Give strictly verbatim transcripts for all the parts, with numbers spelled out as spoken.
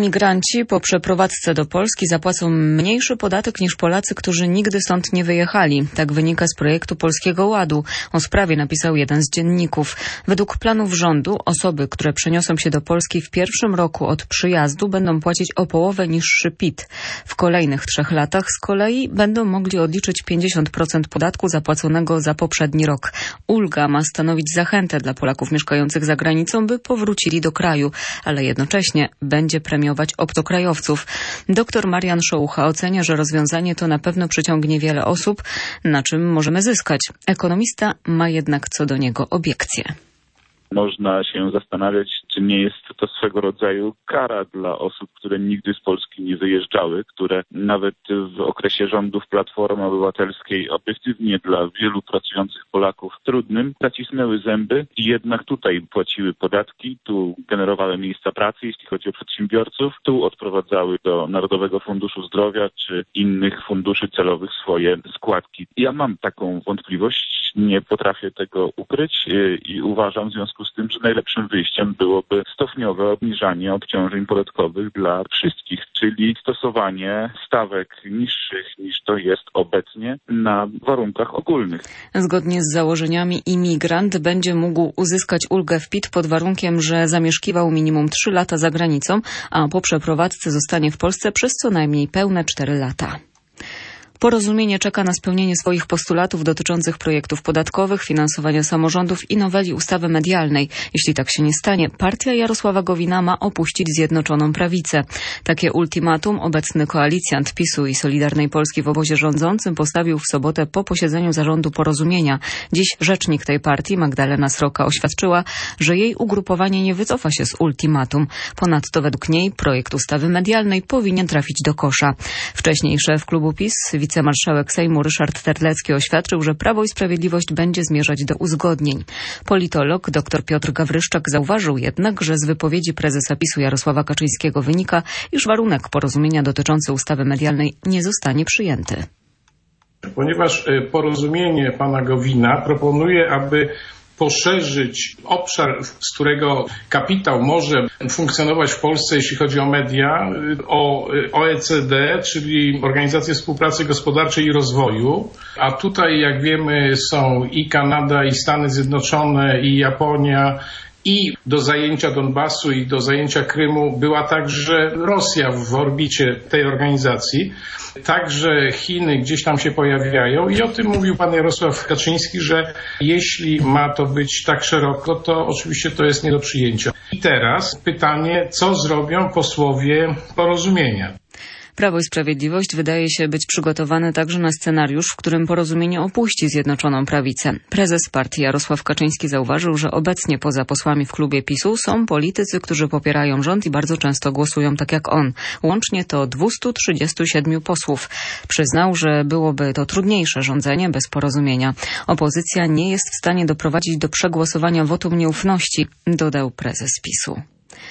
Imigranci po przeprowadzce do Polski zapłacą mniejszy podatek niż Polacy, którzy nigdy stąd nie wyjechali. Tak wynika z projektu Polskiego Ładu. O sprawie napisał jeden z dzienników. Według planów rządu osoby, które przeniosą się do Polski w pierwszym roku od przyjazdu, będą płacić o połowę niższy P I T. W kolejnych trzech latach z kolei będą mogli odliczyć pięćdziesiąt procent podatku zapłaconego za poprzedni rok. Ulga ma stanowić zachętę dla Polaków mieszkających za granicą, by powrócili do kraju, ale jednocześnie będzie premiować obcokrajowców. Doktor Marian Szołucha ocenia, że rozwiązanie to na pewno przyciągnie wiele osób, na czym możemy zyskać. Ekonomista ma jednak co do niego obiekcje. Można się zastanawiać, czy nie jest to swego rodzaju kara dla osób, które nigdy z Polski nie wyjeżdżały, które nawet w okresie rządów Platformy Obywatelskiej obiektywnie dla wielu pracujących Polaków trudnym zacisnęły zęby i jednak tutaj płaciły podatki, tu generowały miejsca pracy, jeśli chodzi o przedsiębiorców, tu odprowadzały do Narodowego Funduszu Zdrowia czy innych funduszy celowych swoje składki. Ja mam taką wątpliwość, nie potrafię tego ukryć i uważam w związku z tym, że najlepszym wyjściem byłoby stopniowe obniżanie obciążeń podatkowych dla wszystkich, czyli stosowanie stawek niższych niż to jest obecnie na warunkach ogólnych. Zgodnie z założeniami imigrant będzie mógł uzyskać ulgę w P I T pod warunkiem, że zamieszkiwał minimum trzy lata za granicą, a po przeprowadzce zostanie w Polsce przez co najmniej pełne cztery lata. Porozumienie czeka na spełnienie swoich postulatów dotyczących projektów podatkowych, finansowania samorządów i noweli ustawy medialnej. Jeśli tak się nie stanie, partia Jarosława Gowina ma opuścić Zjednoczoną Prawicę. Takie ultimatum obecny koalicjant PiSu i Solidarnej Polski w obozie rządzącym postawił w sobotę po posiedzeniu zarządu Porozumienia. Dziś rzecznik tej partii, Magdalena Sroka, oświadczyła, że jej ugrupowanie nie wycofa się z ultimatum. Ponadto według niej projekt ustawy medialnej powinien trafić do kosza. Wcześniej szef klubu PiS, wicemarszałek Sejmu Ryszard Terlecki oświadczył, że Prawo i Sprawiedliwość będzie zmierzać do uzgodnień. Politolog dr Piotr Gawryszczak zauważył jednak, że z wypowiedzi prezesa PiSu Jarosława Kaczyńskiego wynika, iż warunek porozumienia dotyczący ustawy medialnej nie zostanie przyjęty. Ponieważ porozumienie pana Gowina proponuje, aby poszerzyć obszar, z którego kapitał może funkcjonować w Polsce, jeśli chodzi o media, o O E C D, czyli Organizację Współpracy Gospodarczej i Rozwoju. A tutaj, jak wiemy, są i Kanada, i Stany Zjednoczone, i Japonia. I do zajęcia Donbasu i do zajęcia Krymu była także Rosja w orbicie tej organizacji. Także Chiny gdzieś tam się pojawiają i o tym mówił pan Jarosław Kaczyński, że jeśli ma to być tak szeroko, to oczywiście to jest nie do przyjęcia. I teraz pytanie, co zrobią posłowie Porozumienia? Prawo i Sprawiedliwość wydaje się być przygotowane także na scenariusz, w którym Porozumienie opuści Zjednoczoną Prawicę. Prezes partii Jarosław Kaczyński zauważył, że obecnie poza posłami w klubie PiSu są politycy, którzy popierają rząd i bardzo często głosują tak jak on. Łącznie to dwieście trzydzieści siedem posłów. Przyznał, że byłoby to trudniejsze rządzenie bez porozumienia. Opozycja nie jest w stanie doprowadzić do przegłosowania wotum nieufności, dodał prezes PiSu.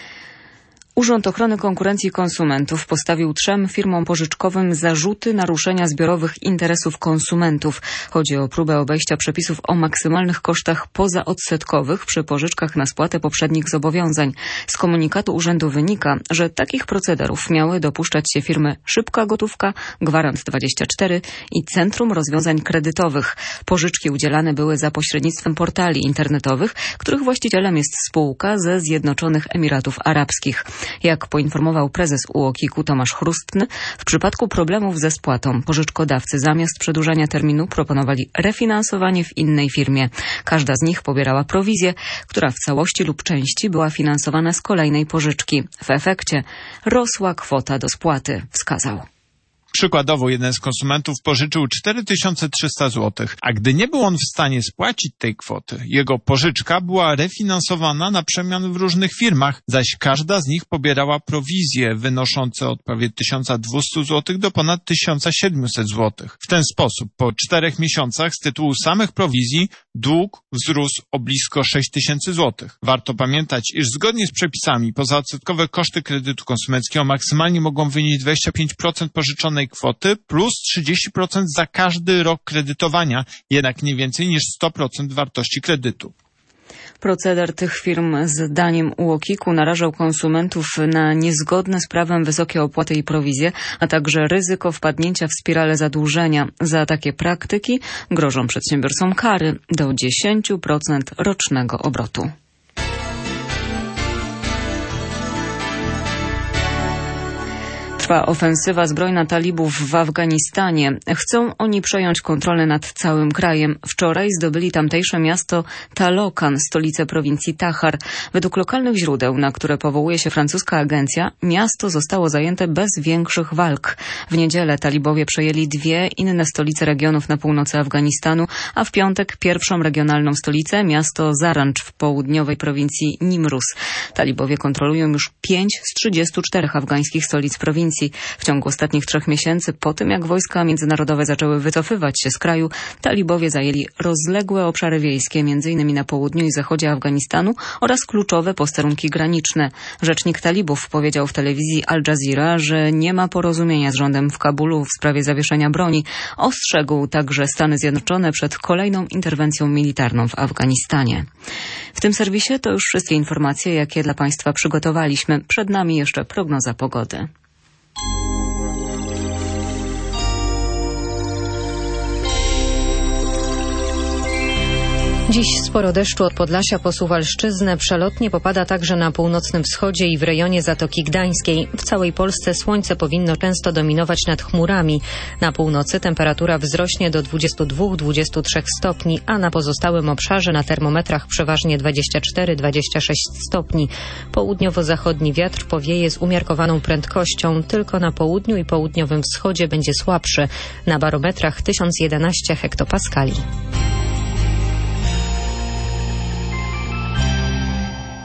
Urząd Ochrony Konkurencji i Konsumentów postawił trzem firmom pożyczkowym zarzuty naruszenia zbiorowych interesów konsumentów. Chodzi o próbę obejścia przepisów o maksymalnych kosztach pozaodsetkowych przy pożyczkach na spłatę poprzednich zobowiązań. Z komunikatu urzędu wynika, że takich procederów miały dopuszczać się firmy Szybka Gotówka, Gwarant dwadzieścia cztery i Centrum Rozwiązań Kredytowych. Pożyczki udzielane były za pośrednictwem portali internetowych, których właścicielem jest spółka ze Zjednoczonych Emiratów Arabskich. Jak poinformował prezes U O K I K-u Tomasz Chrustny, w przypadku problemów ze spłatą pożyczkodawcy zamiast przedłużania terminu proponowali refinansowanie w innej firmie. Każda z nich pobierała prowizję, która w całości lub części była finansowana z kolejnej pożyczki. W efekcie rosła kwota do spłaty, wskazał. Przykładowo jeden z konsumentów pożyczył cztery tysiące trzysta złotych, a gdy nie był on w stanie spłacić tej kwoty, jego pożyczka była refinansowana na przemian w różnych firmach, zaś każda z nich pobierała prowizje wynoszące od prawie tysiąc dwieście złotych do ponad tysiąc siedemset złotych. W ten sposób po czterech miesiącach z tytułu samych prowizji dług wzrósł o blisko sześć tysięcy złotych. Warto pamiętać, iż zgodnie z przepisami pozaodsetkowe koszty kredytu konsumenckiego maksymalnie mogą wynieść dwadzieścia pięć procent pożyczonej kwoty plus trzydzieści procent za każdy rok kredytowania, jednak nie więcej niż sto procent wartości kredytu. Proceder tych firm z daniem U O K I K u narażał konsumentów na niezgodne z prawem wysokie opłaty i prowizje, a także ryzyko wpadnięcia w spiralę zadłużenia. Za takie praktyki grożą przedsiębiorcom kary do dziesięć procent rocznego obrotu. Trwa ofensywa zbrojna talibów w Afganistanie. Chcą oni przejąć kontrolę nad całym krajem. Wczoraj zdobyli tamtejsze miasto Talokan, stolicę prowincji Tahar. Według lokalnych źródeł, na które powołuje się francuska agencja, miasto zostało zajęte bez większych walk. W niedzielę talibowie przejęli dwie inne stolice regionów na północy Afganistanu, a w piątek pierwszą regionalną stolicę, miasto Zarancz w południowej prowincji Nimruz. Talibowie kontrolują już pięć z trzydziestu czterech afgańskich stolic prowincji. W ciągu ostatnich trzech miesięcy, po tym jak wojska międzynarodowe zaczęły wycofywać się z kraju, talibowie zajęli rozległe obszary wiejskie, między innymi na południu i zachodzie Afganistanu oraz kluczowe posterunki graniczne. Rzecznik talibów powiedział w telewizji Al Jazeera, że nie ma porozumienia z rządem w Kabulu w sprawie zawieszenia broni. Ostrzegł także Stany Zjednoczone przed kolejną interwencją militarną w Afganistanie. W tym serwisie to już wszystkie informacje, jakie dla Państwa przygotowaliśmy. Przed nami jeszcze prognoza pogody. Dziś sporo deszczu od Podlasia po Suwalszczyznę. Przelotnie popada także na północnym wschodzie i w rejonie Zatoki Gdańskiej. W całej Polsce słońce powinno często dominować nad chmurami. Na północy temperatura wzrośnie do dwudziestu dwóch do dwudziestu trzech stopni, a na pozostałym obszarze na termometrach przeważnie dwadzieścia cztery do dwudziestu sześciu stopni. Południowo-zachodni wiatr powieje z umiarkowaną prędkością. Tylko na południu i południowym wschodzie będzie słabszy. Na barometrach tysiąc jedenaście hektopaskali.